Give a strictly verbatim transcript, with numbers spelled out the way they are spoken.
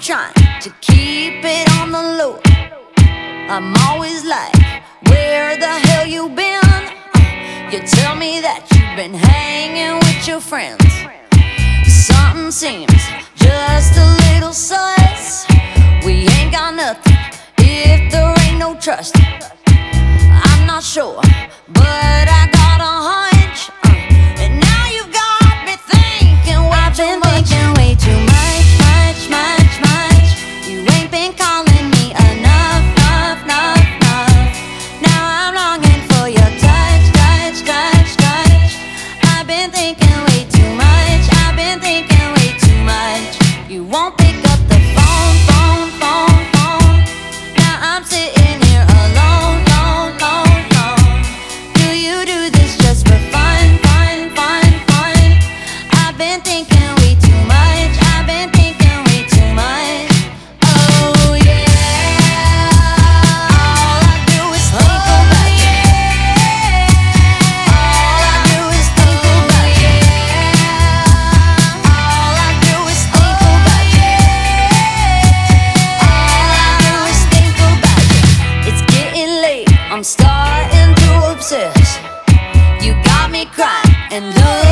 trying to keep it on the low. I'm always like, where the hell you been? You tell me that you've been hanging with your friends. Something seems just a little sus. We ain't got nothing if there ain't no trust. I'm not sure, but I got a hunch, uh, and now you've got me thinking way I've too been much. Thinking way too much, much, much, much. You ain't been calling me enough, enough, enough, enough. Now I'm longing for your touch, touch, touch, touch. I've been thinking way too much. I've been thinking way too much. You won't pick up the phone, phone, phone, phone. Now I'm sitting here alone, alone, alone, alone. Do you do this just for fun, fun, fun, fun? I've been thinking way too much. I've been thinking way too much. Oh yeah, all I do is think about you. All I do is think about you. All I do is think about you. All I do is think about you. It's getting late, I'm starting to obsess. You got me crying and look